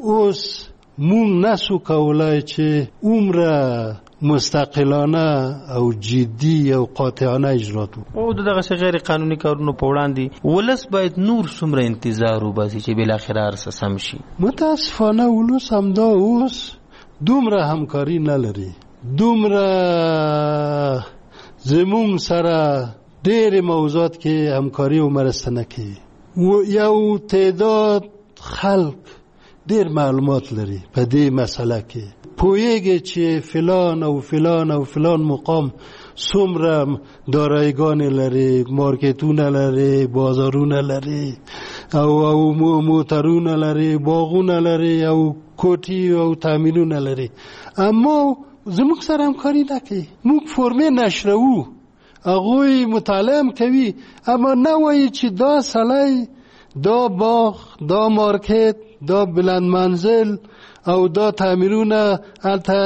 اوس مونږ نسو کولای چې عمره مستقلانه او جدي او قاطعانه اجرا وکړو. او دغه غیر قانوني کارونو په وړاندې ولس باید نور څومره انتظار وباسي چې بالاخره هر څه سم شي؟ متاسفانه ولس همدا اوس دومره همکاري نه لري، دومره زموږ سره ډېر موضوعات کې همکاري او مرسته نه کوي. یو تعداد خلک ډېر معلومات لري په دې مسله کې، پوهیږي چې فلان او فلان او فلان مقام څومره داراییګانې لري، مارکیټونه لري، بازارونه لري او موټرونه لري، باغونه لري او کوټي او تامینونه لري، اما زموږ سره همکاري نه کوي. موږ فرمې نشروو، هغوی مطالعه هم کوي، اما نه وایي چې دا سړی دا باغ، دا مارکیټ، دا بلند منزل او دا تعمیرونه هلته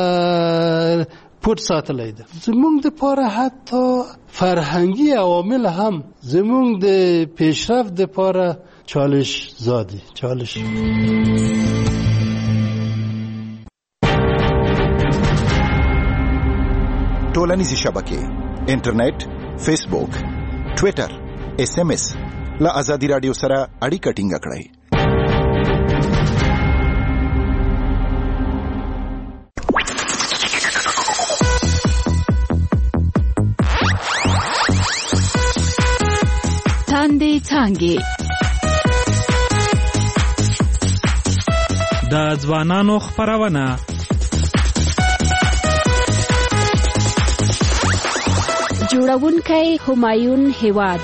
پټ ساتلی ده. زمونږ د پاره حتی فرهنګي عوامل هم زمونږ د پیشرفت د پاره چالش زادي. چالش ټولنیزې شبکې، انټرنیټ، فیسبوک، ټویټر، SMS له آزادي رادیو سره اړیکه ټینګه کړئ. تاندې څانګې د ځوانانو خپرونه جوړونکی همایون هیواد.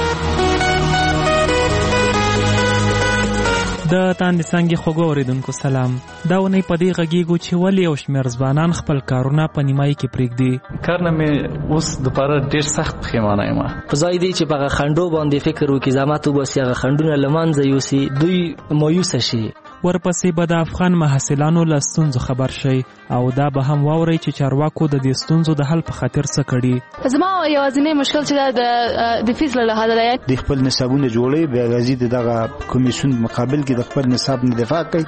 د تاندې څانګې خوږو اوریدونکو سلام. دا ونې په دې غږیږو چې ولې یو شمېر ځوانان خپل کارونه په نیمایي کې پرېږدي. کار نه مې اوس دپاره ډېر سخت پښیمانه یم. په ځای دی چې په هغه خنډو باندې فکر وکړي، زحمت وباسي، هغه خنډونه له منځه یوسي، دوی مایوسه شي. ورپسې به د افغان محصلانو له ستونزو خبر شي او دا به هم واورئ چې چارواکو د دې ستونزو د حل په خاطر څه کړي. زما یوازینی مشکل چې د فیس له لحاظه دی، د خپل نصابونه جوړوي، بیا راځي دغه کمیسیون مقابل کې د خپل نصاب نه دفاع کوي.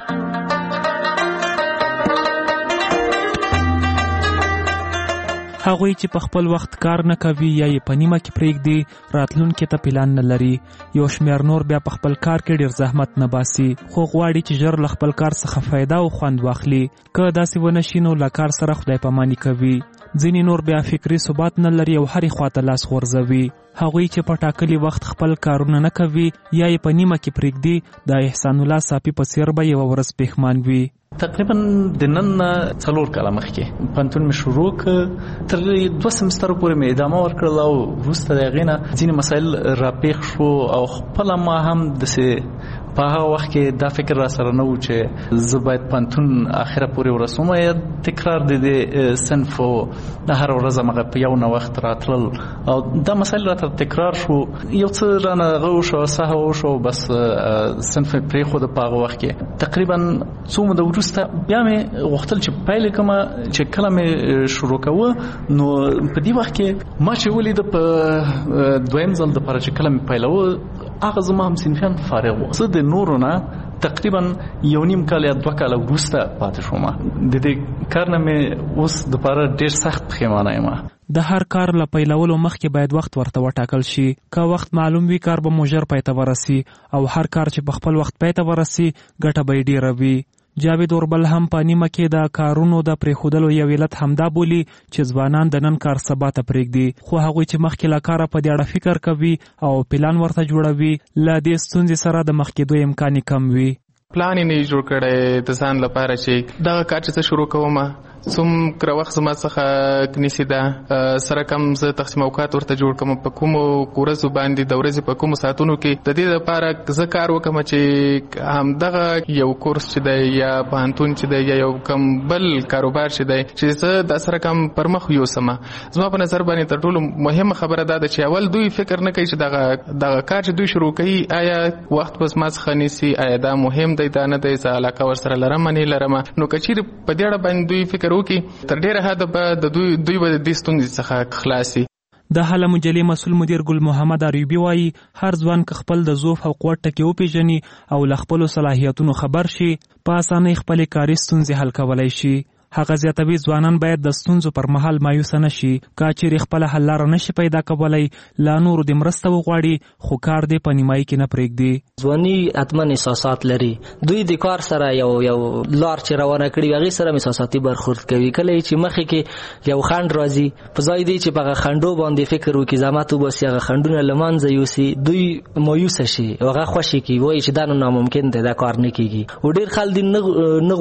هغوی چې په خپل وخت کار نه کوي یا یې په نیمه کې پرېږدي، راتلونکي ته پلان نه لري. یو شمېر نور بیا په خپل کار کې ډېر زحمت نه باسي، خو غواړي چې ژر له خپل کار څخه فایده او خوند واخلي. که داسې ونه شي نو له کار سره خدای پاماني کوي. ځینې نور بیا فکري ثبات نه لري او هرې خواته لاس غورځوي. هغوی چې په ټاکلي وخت خپل کارونه نه کوي یا یې په نیمه کې پرېږدي، د احسان الله صافي په څېر به یوه ورځ پښیمان وي. تقریبا د نن نه 4 کاله مخکې پوهنتون مې شروع کړ، تر 2 سمسترو پورې مې ادامه ورکړله او وروسته د هغې نه ځینې مسایل راپېښ شو او خپله ما هم داسې په هغه وخت کې دا فکر را سره نه و چې زه باید پوهنتون اخره پورې ورسوم یا تکرار د دې صنف او د هر ورځ همغه په یو نوښت راتلل او دا مسایل راته تکرار شو. یو څه رانه هغه وشو، سهو وشو، بس صنف مې پرېښود. په هغه وخت کې تقریبا څو موده وروسته بیا مې غوښتل چې پیل کړم. چې کله مې شروع کوه نو په دې وخت کې ما چې ولیده په دویم ځل دپاره چې کله مې پیلوه، هغه زما هم صنفیان فارغ وو. زه د نورو نه تقریبا 1.5 کال یا 2 کاله وروسته پاتې شوم. د دې کار نه مې اوس دپاره ډېر سخت پښیمانه یم. د هر کار له پیلولو مخکې باید وخت ورته وټاکل شي. که وخت معلوم وي، کار به مو ژر پای ته ورسي او هر کار چې په خپل وخت پای ته ورسي ګټه به یې ډېره وي. جاوید اوربل هم په نیمه کې د کارونو د پرېښودلو یو علت همدا بولي چې ځوانان د نن کار سبا ته پرېږدي، خو هغوی چې مخکې له کاره په دې اړه فکر کوي او پلان ورته جوړوي، له دې ستونزې سره د مخ کېدو امکان یې کم وي. پلان یې نه جوړ کړی د ځان لپاره چې دغه کار چې زه شروع کوم څومره وخت زما څخه نیسي، ده سره کم زه تقسیم اوقات ورته جوړ کړم، په کومو ورځو باندې د ورځې په کومو ساعتونو کې د دې لپاره زه کار وکړم چې همدغه یو کورس چې دی یا پوهنتون چې دی یا یو کم بل کاروبار چې دی چې زه د سره کم پر مخ یوسم. زما په نظر باندې تر ټولو مهمه خبره دا ده چې اول دوی فکر نه کوي چې دغه کار چې دوی شروع کوي آیا وخت بس ما څخه نیسي، آیا دا مهم دی دا نه دی، زه علاقه ورسره لرم نه لرم. نو که چیرې په دې اړه باندې دوی فکر وکړي، تر ډېره حده به دوی به د دې ستونزې څخه خلاصي. د حل مجلې مسؤل مدیر ګل محمد عربي وایي هر ځوان که خپل د ظروف او قوت ټکي وپیژني او له خپلو صلاحیتونو خبر شي په اسانۍ خپلې کاري ستونزې حل کولی شي. هغه زیاتوي ځوانان باید د ستونزو پر مهال مایوسه نه شي. که چیرې خپله حل لاره نشي پیدا کولی لا نورو د مرسته وغواړي خو کار دی په نیمایي کې نه پرېږدي. ځواني حتما احساسات لري. دوی د کار سره یو لار چې روانه کړي هغې سره احساساتي برخورد کوي. کله چې مخې کې یو خنډ راځي په ځای دی چې په هغه خنډو باندې فکر وکړي زحمت وباسي هغه خنډونه له منځه یوسي دوی مایوسه شي هغه خوشې کړي وایي چې دا نو ناممکن دی دا کار نه کېږي. او ډېر خلک نه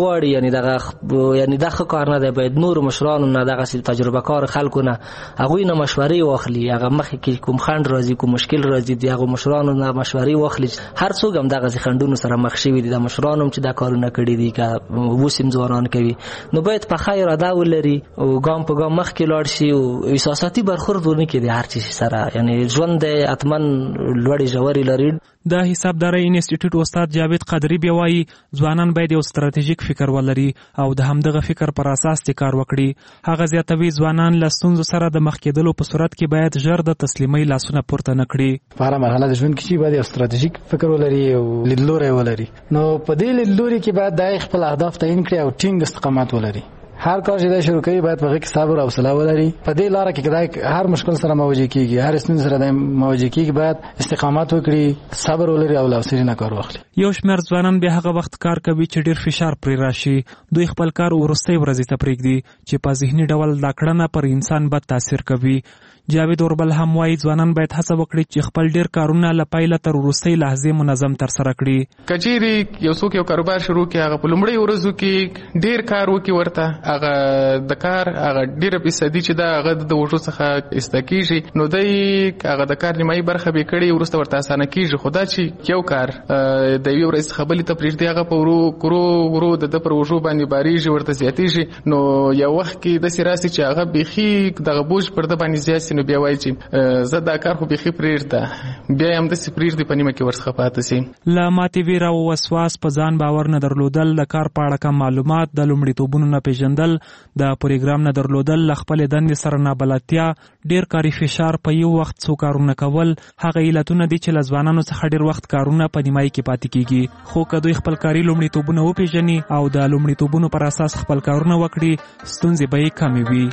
غواړي یعنی دا کار نه دی باید نور مشرانو نه دغه تجربه کار خلکو نه هغوی نه مشورې واخلي هغه مخکې کې کوم خنډ راځي کوم مشکل راځي د هغو مشرانو نه مشورې واخلي. هر څوک هم دغسې خنډونو سره مخ شوي دي د مشرانو هم چې دا کارونه کړي دي که اوس هم ځوانان کوي نو باید په ښه اراده ولري او ګام په ګام مخکې لاړ شي او احساساتي برخورد ونه کړي د هر چیز سره یعنی ژوند دی حتما لوړې ژورې لري. د حسابدارۍ انسټیټیوټ استاد جاوید قادری بیا وایي ځوانان باید یو ستراتیژیک فکر ولري او د همدغه فکر پر اساس د کار وکړي. هغه زیاتوي ځوانان له ستونزو سره د مخ کېدلو په صورت کې باید ژر د تسلیمۍ لاسونه پورته نه کړي. په هره مرحله د ژوند کې چې باید یو ستراتیژیک فکر ولري او لیدلوری ولري. نو په دې لیدلوري کې باید د خپل اهداف تعیین کړي او ټینګ استقامت ولري. هر کار چې دا شروع کوي باید په هغه کې صبر او حوصله ولري. په دې لاره کې کله هر مشکل سره مواجه کیږي هر ستونزه سره مواجه کیږي باید استقامت وکړي صبر ولري او حوصله نه کار واخلي. یو شمېر ځوانان بیا هغه وخت کار کوي چې ډېر فشار پرې راشي. دوی خپل کار وروستۍ ورځې ته پرېږدي چې په ذهني ډول دا کړنه پر انسان بد تاثیر کوي. جاوید اوربل هم وایي ځوانان باید هڅه وکړي چې خپل ډېر کارونه له پیله تر وروستۍ لحظې منظم ترسره کړي. که چیرې یو څوک یو کاروبار شروع کړي هغه په لومړۍ ورځو کې ډېر کار وکړي ورته هغه د کار هغه ډېره فیصدي چې دا هغه د وژو څخه ایسته کېږي نو دی هغه د کار نیمایي برخه به کړي وروسته ورته اسانه کېږي. خو دا چې یو کار د یوې ورځې څخه بلې ته پرېږدي هغه په ورو د ده پر وژو باندې بارېږي ورته زیاتېږي نو یو وخت کې داسې راسي چې هغه بیخي دغه بوج پر ده باندې زیات نو بیا وایي چې زه دا کار خو بیخي پرېږده بیا یې همداسې پرېږدي په نیمه کې ورڅخه پاتې سي. له ماتې ویره او وسواس په ځان باور نه درلودل د کار په اړه کم معلومات د لومړیتوبونو نه پېژندل د پروګرام نه درلودل له خپلې دندې سره نابلدتیا ډېر کاري فشار په یو وخت څو کارونه کول هغه علتونه دي چې له ځوانانو څخه ډېر وخت کارونه په نیمایي کې پاتې کېږي. خو که دوی خپل کاري لومړیتوبونه وپېژني او د لومړیتوبونو پر اساس خپل کارونه وکړي ستونزې به یې کمې وي.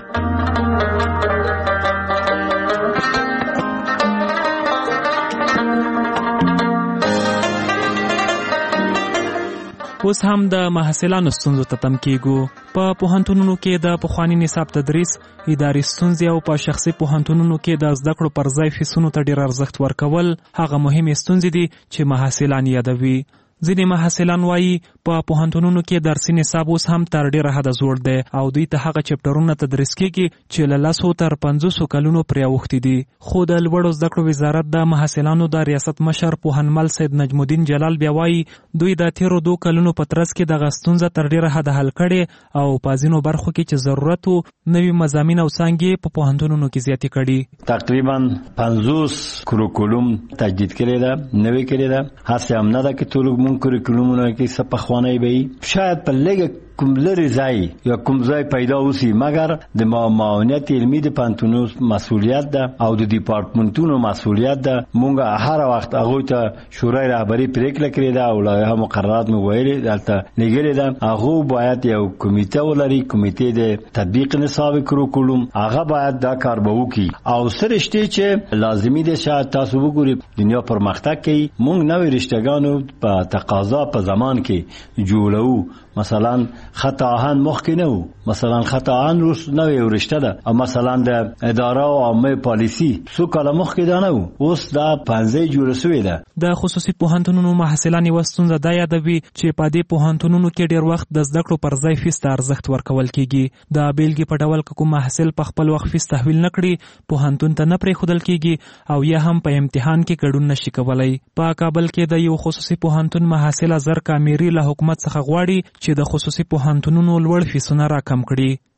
اوس هم د محصلانو ستونزو ته تم کېږو. په پوهنتونونو کې د پخواني نصاب تدریس اداري ستونزې او په شخصي پوهنتونونو کې د زده کړو پر ځای فیسونو ته ډېر ارزښت ورکول هغه مهمې ستونزې دي چې محصلان یادوي. ځینې محصلان وایي په پوهنتونونو کې درسي نصاب اوس هم تر ډېره حده زوړ دی او دوی ته هغه چپټرونه تدریس کېږي چې له 10 تر 50 کلونو پرې اوښتي دي. خو د لوړو زده کړو وزارت د محصلانو د ریاست مشر پوهنمل سید نجم الدین جلال بیا وایي دوی د تیرو 2 کلونو په ترڅ کې دغه ستونزه تر ډېره حده حل کړې او په ځینو برخو کې چې ضرورت و نوي مضامین او څانګې په پوهنتونونو کې زیاتې کړي. تقریبا 50 کوریکولوم تجدید کړي ده نوې کړي ده هڅه هم نه ده چې ټول کوریکولومونه کې څه پخوانی وي شاید په لږ کوم لري ځای یا کوم ځای پیدا وسی مګر د معاونت علمي د پانتونوس مسؤلیت ده او د ډپارټمنټونو مسؤلیت ده. مونږه هر وخت هغه ته شورای رهبری پریکړه کړې ده او لایحه مقررات مو ویلي دلته لګلې ده هغه باید یو کمیټه ولري کمیټه د تطبیق نصاب کوریکولوم هغه باید دا کار به وکړي او سرشتي چې لازمي ده شاید تاسو وګورئ دنیا پرمختګ کوي مونږ نوې رشتهګانو په تقاضا په زمان کې جوړو مثلا خط آهن مخکې نه وو مثلا خط آهن روس نوې ورشته ده او مثلا د اداره او عامه پالیسی څو کاله مخکې دا نه وو اوس دا 15 جوړه شوې ده. د خصوصي پوهنتونونو محصلان یې ستونزه دا یادوي چې په دې پوهنتونونو کې ډېر وخت د زده کړو پر ځای فیس ته ارزښت ورکول کېږي. د بیلګې په ډول که کوم محصل په خپل وخت فیس تحویل نه کړي پوهنتون ته نه پرېښودل کېږي او یا هم په امتحان کې ګډون نشي کولی. په کابل کې د یو خصوصي پوهنتون محصله زر کامیری له حکومت څخه غواړي چې د خصوصي پوهنتونونو لوړ فیسونه راکم کړي.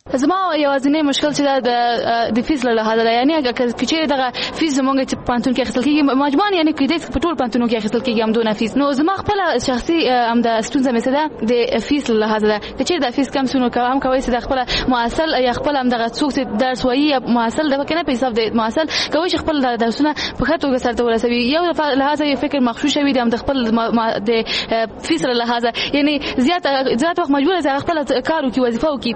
زما یوازینی مشکل چې د فیس له لحاظه ده، یعنی چې دغه فیس زمونږ چې پانتون کې اخیستل کېږي مجموعاً، یعنی کېدای په ټول پانتونو کې اخیستل کېږي همدونه فیس. نو زما خپل شخصي د ستونزه مې څه ده د فیس له لحاظه ده، که چېرې د فیس کم شي نو هم کولی شي د خپل معاصل یا خپل همدغه څوک چې درس وایي یا معاصل دغه که نه په حساب د معاصل کولی شي خپل درسونه په ښه توګه سرته ورسوي. یو لحاظه یو فکر مغشوش وي د خپل د فیس له لحاظه، یعنی زیات وخت مجبور دی خپل کار وکړي، وظیفه وکړي.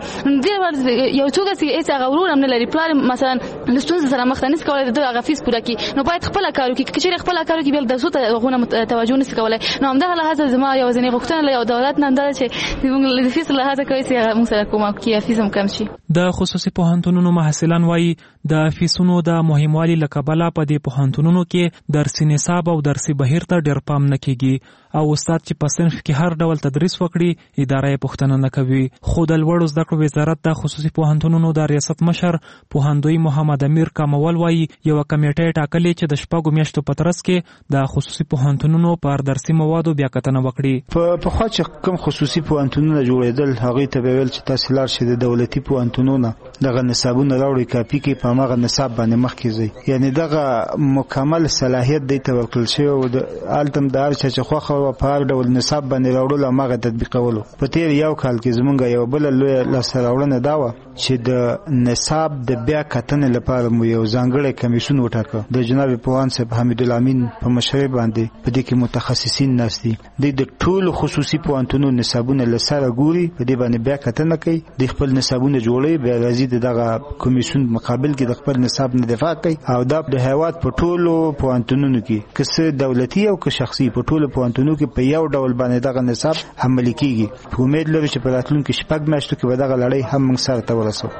یو څوک چې هیڅ هغه ورور هم نه لري، پلار مثلا له ستونزې سره مخ ته نشي کولی د هغه فیس پوره کړي، نو باید خپله کار وکړي. که چېرې خپله کار وکړي بیا درسو ته هغونه توجه نشي کولی. نو همدغه لحاظه زما یوازینۍ غوښتنه له دولت نه دا ده چې موږ د فیس له لحاظه کولی شي هغه موږ سره کومک وکړي یا فیس هم کم شي. د خصوصي پوهنتونونو محصلان وایي د فیسونو د مهموالي له کبله په دې پوهنتونونو کې درسي نصاب او درسي بهیر ته ډېر پام نه کېږي، او استاد چې په صنف کې هر ډول تدریس وکړي اداره یې پوښتنه نه کوي. خو د لوړو زده کړو وزارت د خصوصي پوهنتونونو د ریاست مشر پوهندوی محمد امیر کامول وایي یوه کمیټه ټاکلې چې د 6 میاشتو په ترڅ کې د خصوصي پوهنتونونو پر درسي موادو بیا کتنه وکړي. په خوا چې کوم خصوصي پوهنتونونه جوړېدل هغې ته به ویل چې تاسې لاړ شئ د دولتي پوهنتونونه دغه نصابونه راوړئ، کاپي کې په هماغه نصاب باندې مخکې ځئ. یعنې دغه مکمل صلاحیت دی ته ورکړل شوی او هلته هم د هر چا چې خوښه وه په هر ډول نصاب باندې راوړلو هماغه تطبیقولو. په تېر یو کال کې زمونږ یوه بله لویه لاسته راوړنه دا وه چې د نصاب د بیا کتنې لپاره مو یو ځانګړی کمیسیون وټاکه. د جناب پوهاند صاحب حمیدالامین په مشرۍ باندې په دې کې متخصصین ناست دي. دوی د ټولو خصوصي پوهنتونونو نصابونه له سره ګوري، په دې باندې بیا کتنه کوي، دوی خپل نصابونه جوړوي، بیا راځي د دغه کمیسیون مقابل کې د خپل نصاب نه دفاع کوي. او دا د هیواد په ټولو پوهنتونونو کې که څه دولتي او که شخصي په ټولو پوهنتونونو کې په یو ډول باندې دغه نصاب عملي کیږي. په امید لرو چې په راتلونکي 6 میاشتو کې به دغه لړۍ هم موږ سره ته ورسوو.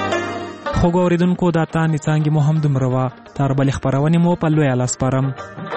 خوږو اوریدونکو دا تانې څانګې مو هم دومره وه، تر بلې خپرونې مو په لویه لاس سپارم.